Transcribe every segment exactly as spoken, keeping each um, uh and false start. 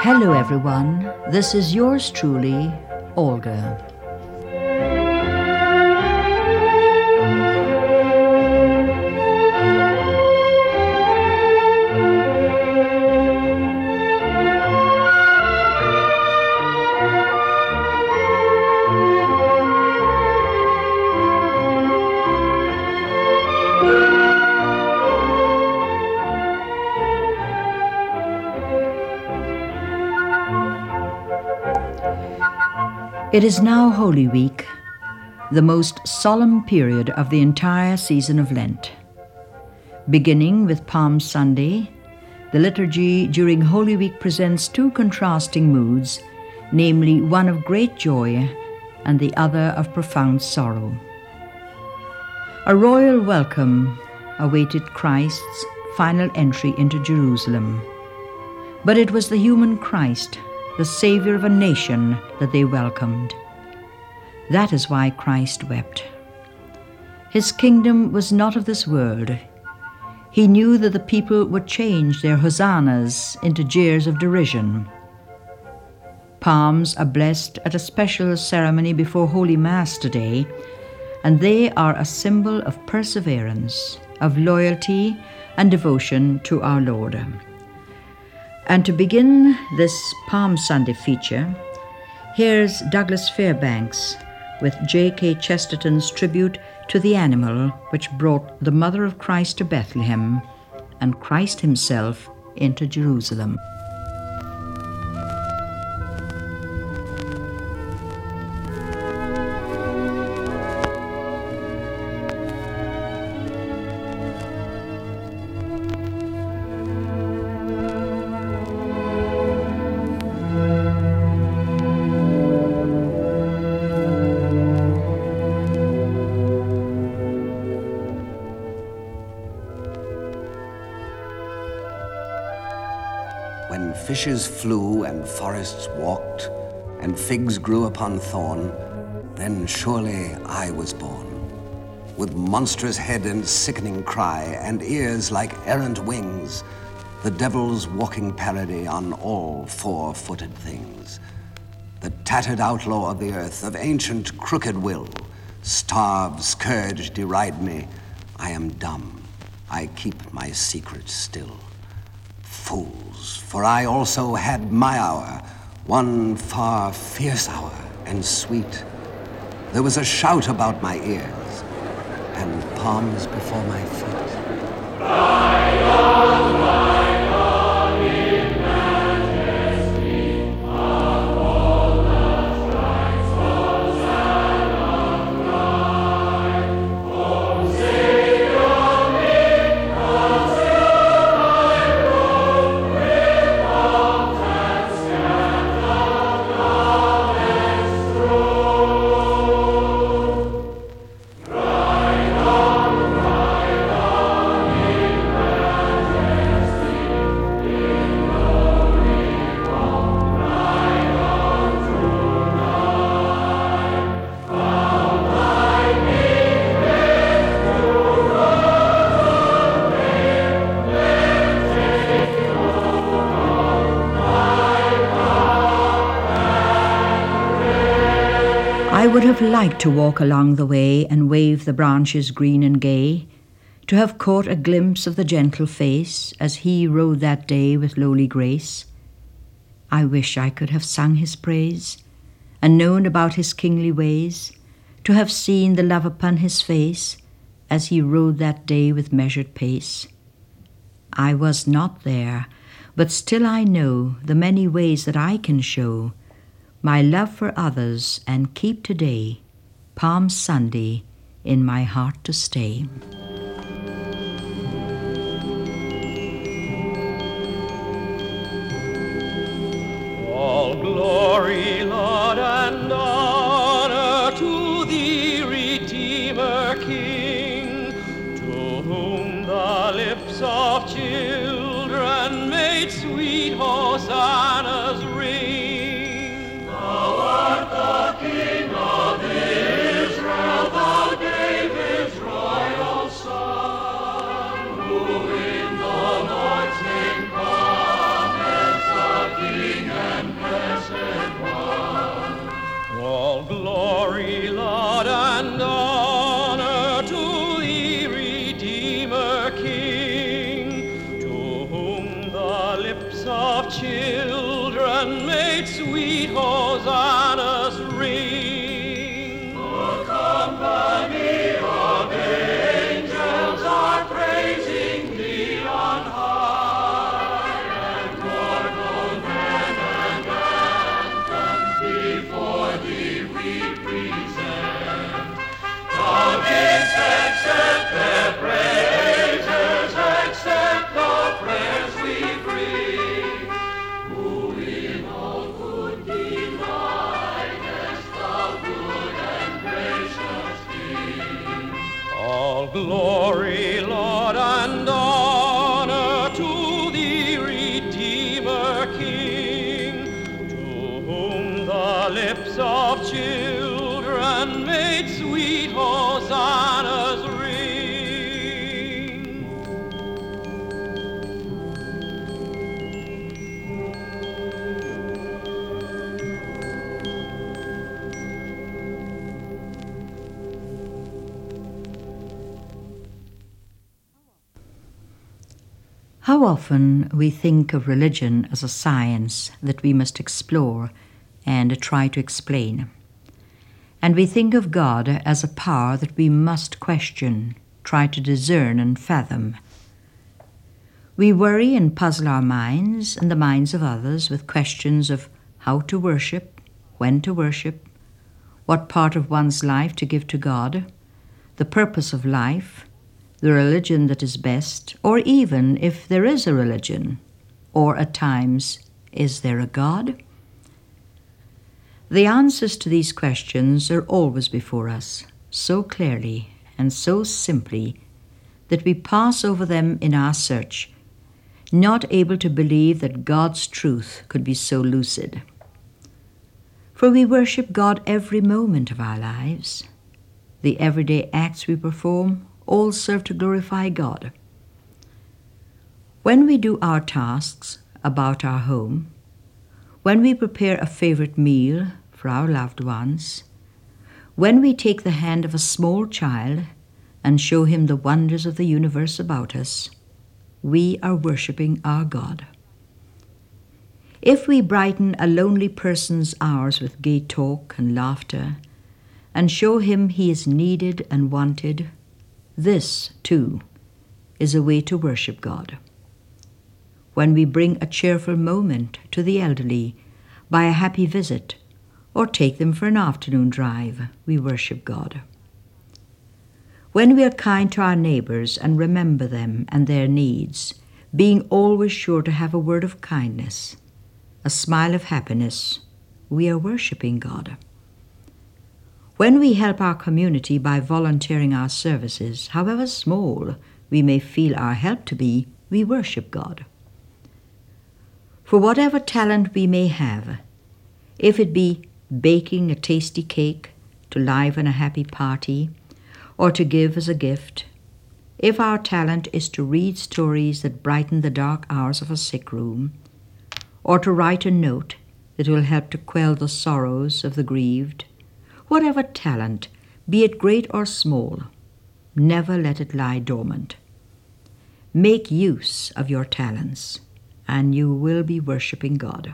Hello everyone, this is yours truly, Olga. It is now Holy Week, the most solemn period of the entire season of Lent. Beginning with Palm Sunday, the liturgy during Holy Week presents two contrasting moods, namely one of great joy and the other of profound sorrow. A royal welcome awaited Christ's final entry into Jerusalem, but it was the human Christ, the Savior of a nation, that they welcomed. That is why Christ wept. His kingdom was not of this world. He knew that the people would change their hosannas into jeers of derision. Palms are blessed at a special ceremony before Holy Mass today, and they are a symbol of perseverance, of loyalty and devotion to our Lord. And to begin this Palm Sunday feature, here's Douglas Fairbanks with J K Chesterton's tribute to the animal which brought the Mother of Christ to Bethlehem and Christ himself into Jerusalem. When fishes flew and forests walked, and figs grew upon thorn, then surely I was born, with monstrous head and sickening cry, and ears like errant wings, the devil's walking parody on all four-footed things. The tattered outlaw of the earth, of ancient crooked will, starve, scourge, deride me. I am dumb, I keep my secret still. Fools, for I also had my hour, one far fierce hour and sweet. There was a shout about my ears, and palms before my feet. Ride on, ride on in majesty, of all the tribes, Hosanna cry. O Savior, make us I would have liked to walk along the way and wave the branches green and gay, to have caught a glimpse of the gentle face as he rode that day with lowly grace. I wish I could have sung his praise and known about his kingly ways, to have seen the love upon his face as he rode that day with measured pace. I was not there, but still I know the many ways that I can show my love for others, and keep today, Palm Sunday, in my heart to stay. All glory, Lord, and honor to thee, Redeemer King, to whom the lips of children made sweet hosannas ring. King of Israel, thou David's royal son, who in the Lord's name cometh, the King All glory, Lord, and honor to the Redeemer King, to whom the lips of children made sweet hosannas ring. How often we think of religion as a science that we must explore and try to explain. And we think of God as a power that we must question, try to discern and fathom. We worry and puzzle our minds and the minds of others with questions of how to worship, when to worship, what part of one's life to give to God, the purpose of life, the religion that is best, or even if there is a religion, or at times, is there a God? The answers to these questions are always before us, so clearly and so simply that we pass over them in our search, not able to believe that God's truth could be so lucid. For we worship God every moment of our lives. The everyday acts we perform all serve to glorify God. When we do our tasks about our home, when we prepare a favorite meal for our loved ones, when we take the hand of a small child and show him the wonders of the universe about us, we are worshiping our God. If we brighten a lonely person's hours with gay talk and laughter, and show him he is needed and wanted, this, too, is a way to worship God. When we bring a cheerful moment to the elderly by a happy visit, or take them for an afternoon drive, we worship God. When we are kind to our neighbors and remember them and their needs, being always sure to have a word of kindness, a smile of happiness, we are worshiping God. When we help our community by volunteering our services, however small we may feel our help to be, we worship God. For whatever talent we may have, if it be baking a tasty cake to liven a happy party, or to give as a gift, if our talent is to read stories that brighten the dark hours of a sick room, or to write a note that will help to quell the sorrows of the grieved, whatever talent, be it great or small, never let it lie dormant. Make use of your talents, and you will be worshiping God.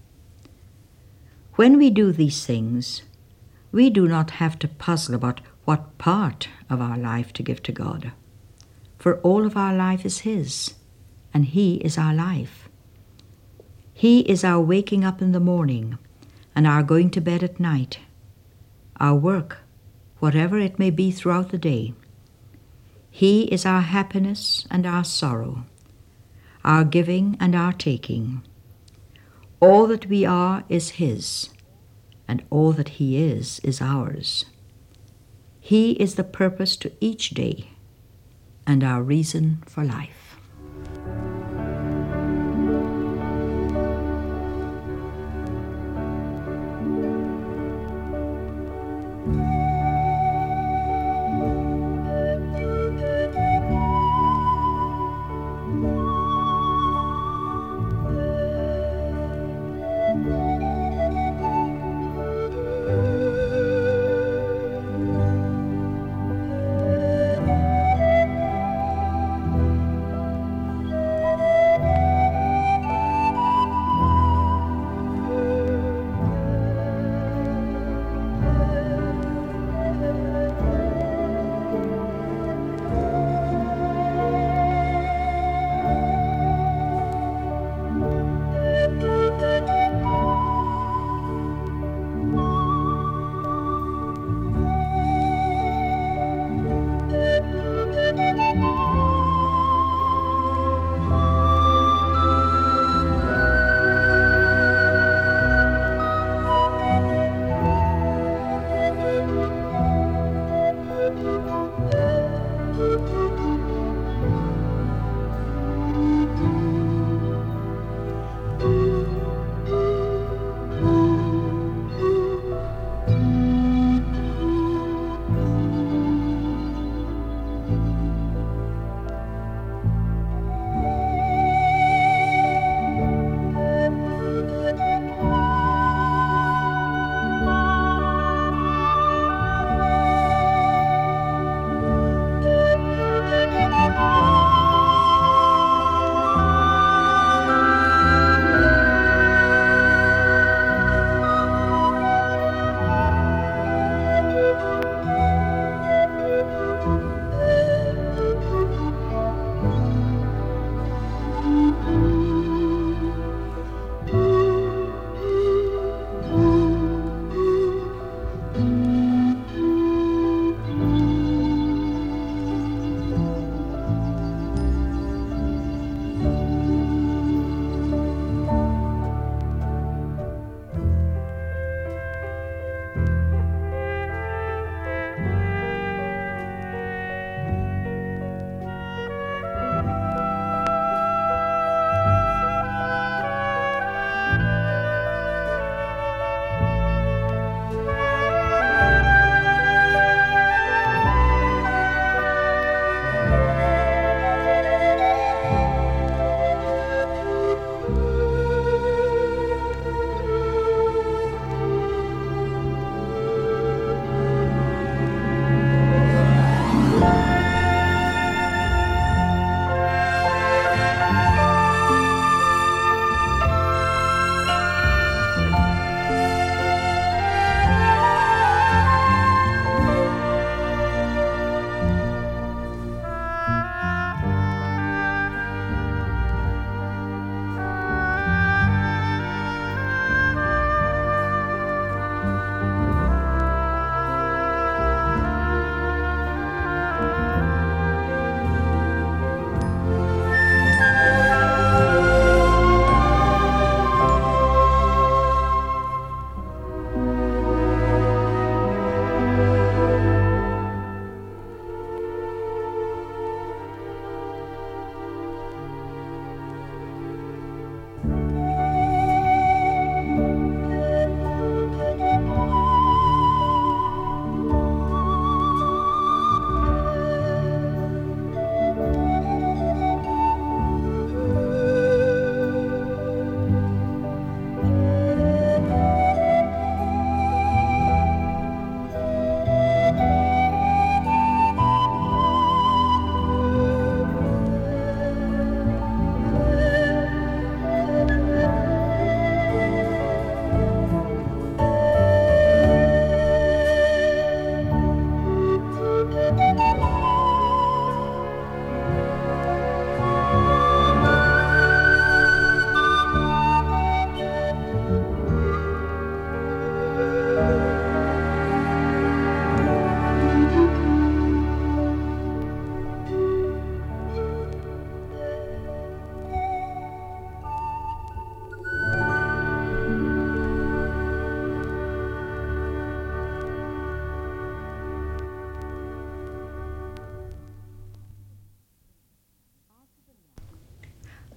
When we do these things, we do not have to puzzle about what part of our life to give to God, for all of our life is His, and He is our life. He is our waking up in the morning and our going to bed at night, our work, whatever it may be throughout the day. He is our happiness and our sorrow, our giving and our taking. All that we are is His, and all that He is is ours. He is the purpose to each day and our reason for life.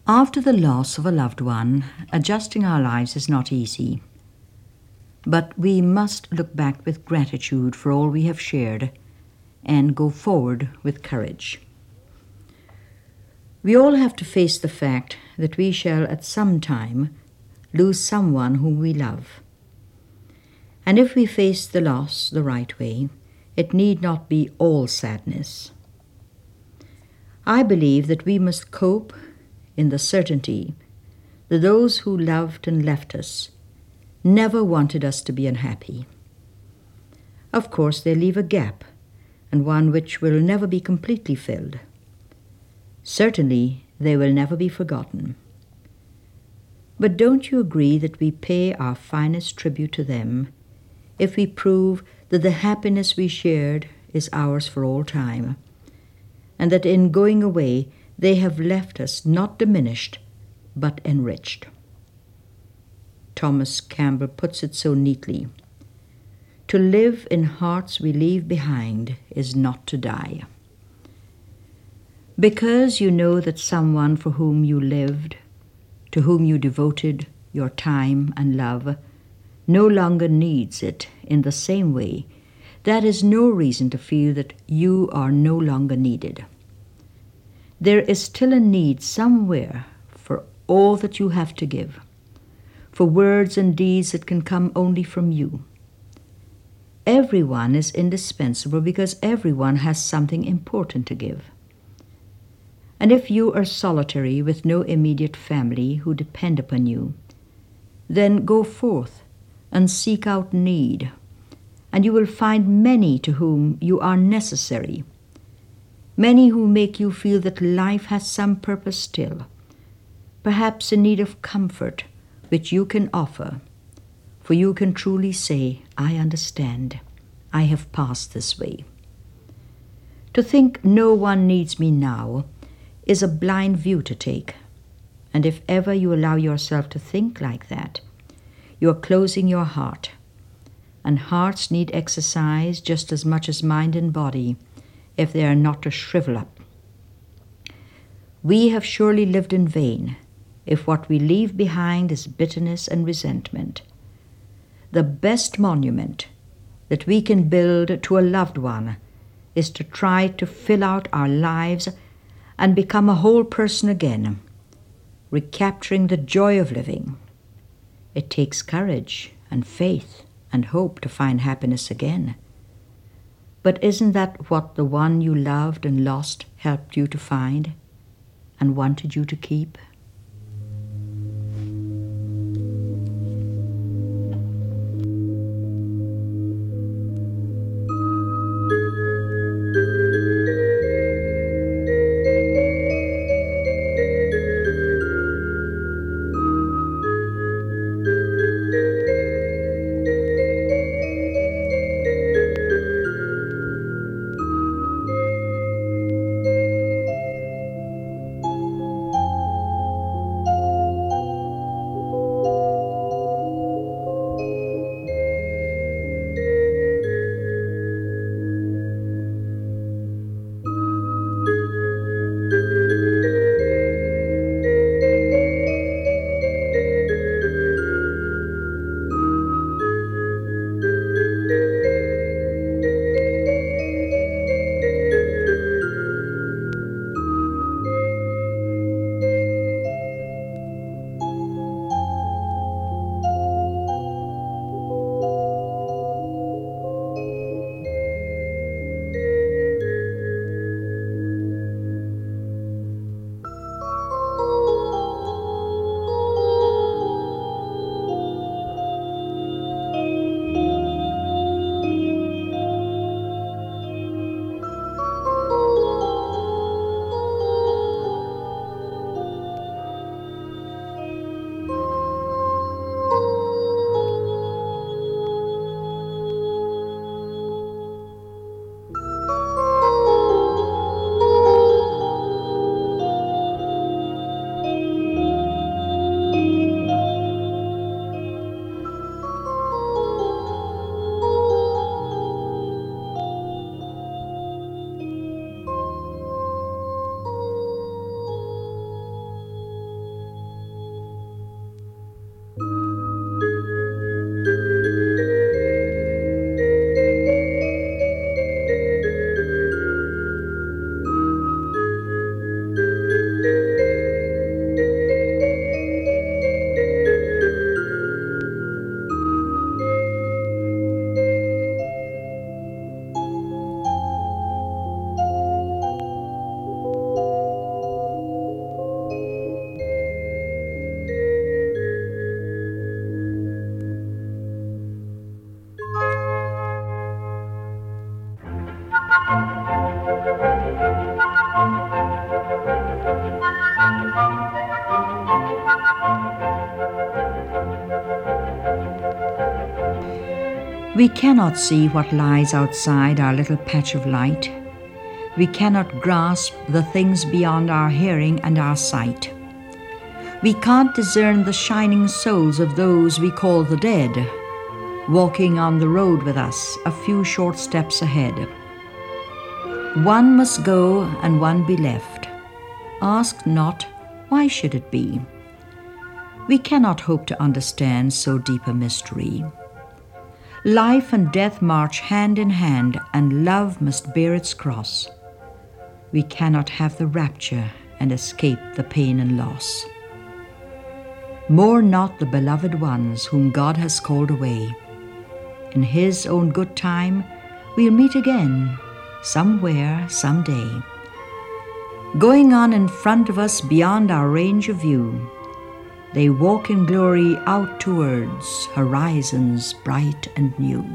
After the loss of a loved one, adjusting our lives is not easy. But we must look back with gratitude for all we have shared and go forward with courage. We all have to face the fact that we shall at some time lose someone whom we love. And if we face the loss the right way, it need not be all sadness. I believe that we must cope in the certainty that those who loved and left us never wanted us to be unhappy. Of course, they leave a gap, and one which will never be completely filled. Certainly, they will never be forgotten. But don't you agree that we pay our finest tribute to them if we prove that the happiness we shared is ours for all time, and that in going away they have left us not diminished, but enriched? Thomas Campbell puts it so neatly: to live in hearts we leave behind is not to die. Because you know that someone for whom you lived, to whom you devoted your time and love, no longer needs it in the same way, that is no reason to feel that you are no longer needed. There is still a need somewhere for all that you have to give, for words and deeds that can come only from you. Everyone is indispensable because everyone has something important to give. And if you are solitary with no immediate family who depend upon you, then go forth and seek out need, and you will find many to whom you are necessary, many who make you feel that life has some purpose still, perhaps in need of comfort which you can offer, for you can truly say, I understand, I have passed this way. To think no one needs me now is a blind view to take, and if ever you allow yourself to think like that, you are closing your heart, and hearts need exercise just as much as mind and body if they are not to shrivel up. We have surely lived in vain if what we leave behind is bitterness and resentment. The best monument that we can build to a loved one is to try to fill out our lives and become a whole person again, recapturing the joy of living. It takes courage and faith and hope to find happiness again. But isn't that what the one you loved and lost helped you to find and wanted you to keep? We cannot see what lies outside our little patch of light. We cannot grasp the things beyond our hearing and our sight. We can't discern the shining souls of those we call the dead, walking on the road with us a few short steps ahead. One must go and one be left. Ask not, why should it be? We cannot hope to understand so deep a mystery. Life and death march hand in hand, and love must bear its cross. We cannot have the rapture and escape the pain and loss. Mourn not the beloved ones whom God has called away. In His own good time, we'll meet again, somewhere, someday. Going on in front of us beyond our range of view, they walk in glory out towards horizons bright and new.